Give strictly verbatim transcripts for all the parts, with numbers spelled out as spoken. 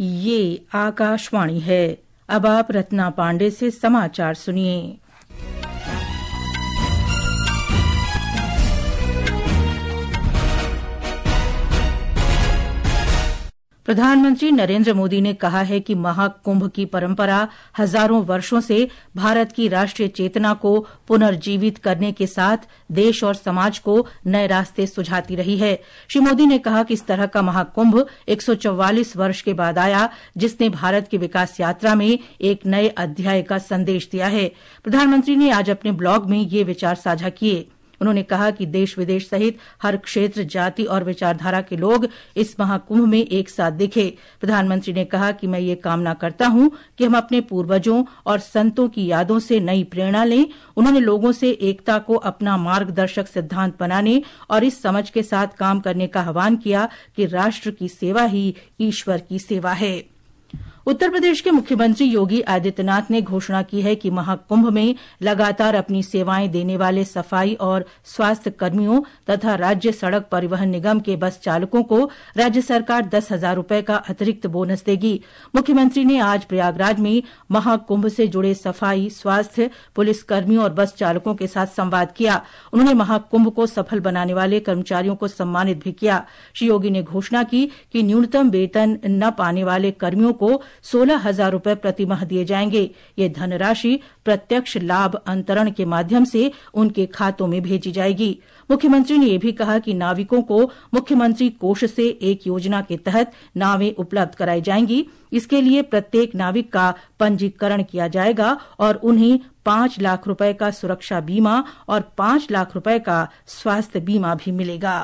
ये आकाशवाणी है। अब आप रत्ना पांडे से समाचार सुनिए। प्रधानमंत्री नरेंद्र मोदी ने कहा है कि महाकुंभ की परंपरा हजारों वर्षों से भारत की राष्ट्रीय चेतना को पुनर्जीवित करने के साथ देश और समाज को नए रास्ते सुझाती रही है। श्री मोदी ने कहा कि इस तरह का महाकुंभ एक सौ चौवालीस वर्ष के बाद आया, जिसने भारत की विकास यात्रा में एक नए अध्याय का संदेश दिया है। प्रधानमंत्री ने आज अपने ब्लॉग में ये विचार साझा किए। उन्होंने कहा कि देश विदेश सहित हर क्षेत्र, जाति और विचारधारा के लोग इस महाकुंभ में एक साथ दिखे। प्रधानमंत्री ने कहा कि मैं ये कामना करता हूं कि हम अपने पूर्वजों और संतों की यादों से नई प्रेरणा लें। उन्होंने लोगों से एकता को अपना मार्गदर्शक सिद्धांत बनाने और इस समझ के साथ काम करने का आह्वान किया कि राष्ट्र की सेवा ही ईश्वर की सेवा है। उत्तर प्रदेश के मुख्यमंत्री योगी आदित्यनाथ ने घोषणा की है कि महाकुंभ में लगातार अपनी सेवाएं देने वाले सफाई और स्वास्थ्य कर्मियों तथा राज्य सड़क परिवहन निगम के बस चालकों को राज्य सरकार दस हजार रूपये का अतिरिक्त बोनस देगी। मुख्यमंत्री ने आज प्रयागराज में महाकुंभ से जुड़े सफाई, स्वास्थ्य, पुलिस कर्मियों और बस चालकों के साथ संवाद किया। उन्होंने महाकुंभ को सफल बनाने वाले कर्मचारियों को सम्मानित भी किया। श्री योगी ने घोषणा की कि न्यूनतम वेतन न पाने वाले कर्मियों को सोलह हजार रूपये प्रतिमाह दिए जाएंगे। ये धनराशि प्रत्यक्ष लाभ अंतरण के माध्यम से उनके खातों में भेजी जाएगी। मुख्यमंत्री ने यह भी कहा कि नाविकों को मुख्यमंत्री कोष से एक योजना के तहत नावें उपलब्ध कराई जाएंगी। इसके लिए प्रत्येक नाविक का पंजीकरण किया जाएगा और उन्हें पांच लाख रुपए का सुरक्षा बीमा और पांच लाख रुपए का स्वास्थ्य बीमा भी मिलेगा।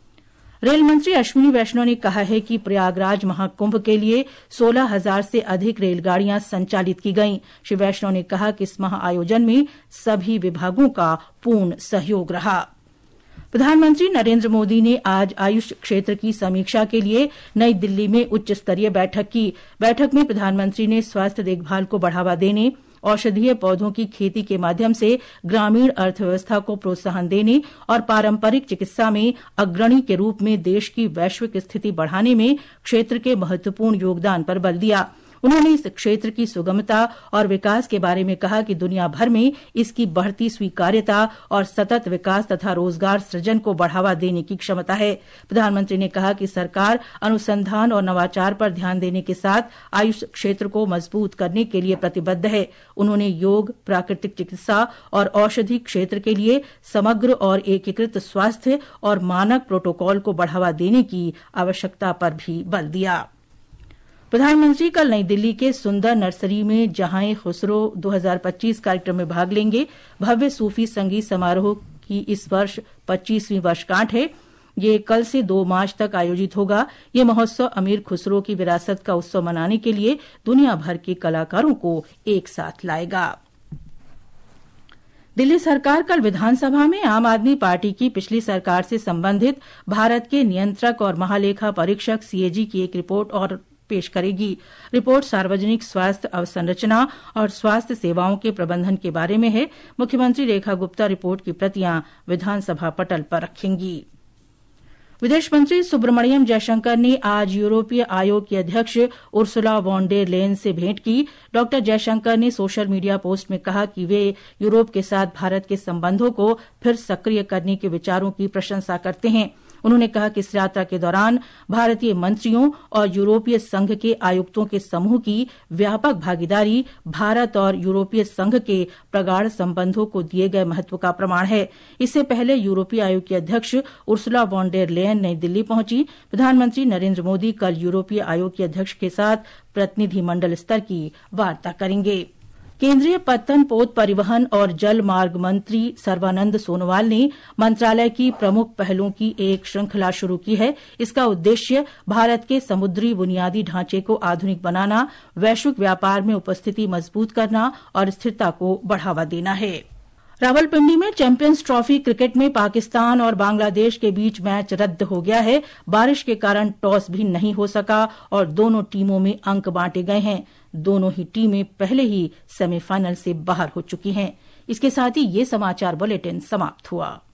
रेल मंत्री अश्विनी वैष्णव ने कहा है कि प्रयागराज महाकुंभ के लिए सोलह हजार से अधिक रेलगाड़ियां संचालित की गईं। श्री वैष्णव ने कहा कि इस महाआयोजन में सभी विभागों का पूर्ण सहयोग रहा। प्रधानमंत्री नरेंद्र मोदी ने आज आयुष क्षेत्र की समीक्षा के लिए नई दिल्ली में उच्च स्तरीय बैठक की। बैठक में प्रधानमंत्री ने स्वास्थ्य देखभाल को बढ़ावा देने, औषधीय पौधों की खेती के माध्यम से ग्रामीण अर्थव्यवस्था को प्रोत्साहन देने और पारंपरिक चिकित्सा में अग्रणी के रूप में देश की वैश्विक स्थिति बढ़ाने में क्षेत्र के महत्वपूर्ण योगदान पर बल दिया। उन्होंने इस क्षेत्र की सुगमता और विकास के बारे में कहा कि दुनिया भर में इसकी बढ़ती स्वीकार्यता और सतत विकास तथा रोजगार सृजन को बढ़ावा देने की क्षमता है। प्रधानमंत्री ने कहा कि सरकार अनुसंधान और नवाचार पर ध्यान देने के साथ आयुष क्षेत्र को मजबूत करने के लिए प्रतिबद्ध है। उन्होंने योग, प्राकृतिक चिकित्सा और औषधि क्षेत्र के लिए समग्र और एकीकृत स्वास्थ्य और मानक प्रोटोकॉल को बढ़ावा देने की आवश्यकता पर भी बल दिया। प्रधानमंत्री कल नई दिल्ली के सुंदर नर्सरी में जहां खुसरो दो हजार पच्चीस कार्यक्रम में भाग लेंगे। भव्य सूफी संगीत समारोह की इस वर्ष पच्चीसवीं वर्षगांठ है। ये कल से दो मार्च तक आयोजित होगा। ये महोत्सव अमीर खुसरो की विरासत का उत्सव मनाने के लिए दुनिया भर के कलाकारों को एक साथ लाएगा। दिल्ली सरकार कल विधानसभा में आम आदमी पार्टी की पिछली सरकार से संबंधित भारत के नियंत्रक और महालेखा परीक्षक सीएजी की एक रिपोर्ट और पेश करेगी। रिपोर्ट सार्वजनिक स्वास्थ्य अवसंरचना और स्वास्थ्य सेवाओं के प्रबंधन के बारे में है। मुख्यमंत्री रेखा गुप्ता रिपोर्ट की प्रतियां विधानसभा पटल पर रखेंगी। विदेश मंत्री सुब्रमण्यम जयशंकर ने आज यूरोपीय आयोग की अध्यक्ष उर्सुला वॉन डेर लेयन से भेंट की। डॉक्टर जयशंकर ने सोशल मीडिया पोस्ट में कहा कि वे यूरोप के साथ भारत के संबंधों को फिर सक्रिय करने के विचारों की प्रशंसा करते हैं। उन्होंने कहा कि इस यात्रा के दौरान भारतीय मंत्रियों और यूरोपीय संघ के आयुक्तों के समूह की व्यापक भागीदारी भारत और यूरोपीय संघ के प्रगाढ़ संबंधों को दिए गए महत्व का प्रमाण है। इससे पहले यूरोपीय आयोग की अध्यक्ष उर्सुला वॉन डेर लेयन नई दिल्ली पहुंची। प्रधानमंत्री नरेंद्र मोदी कल यूरोपीय आयोग के अध्यक्ष के साथ प्रतिनिधि मंडल स्तर की वार्ता करेंगे। केंद्रीय पत्तन, पोत, परिवहन और जल मार्ग मंत्री सर्बानंद सोनोवाल ने मंत्रालय की प्रमुख पहलों की एक श्रृंखला शुरू की है। इसका उद्देश्य भारत के समुद्री बुनियादी ढांचे को आधुनिक बनाना, वैश्विक व्यापार में उपस्थिति मजबूत करना और स्थिरता को बढ़ावा देना है। रावलपिंडी में चैंपियंस ट्रॉफी क्रिकेट में पाकिस्तान और बांग्लादेश के बीच मैच रद्द हो गया है। बारिश के कारण टॉस भी नहीं हो सका और दोनों टीमों में अंक बांटे गए हैं। दोनों ही टीमें पहले ही सेमीफाइनल से बाहर हो चुकी हैं। इसके साथ ही ये समाचार बुलेटिन समाप्त हुआ।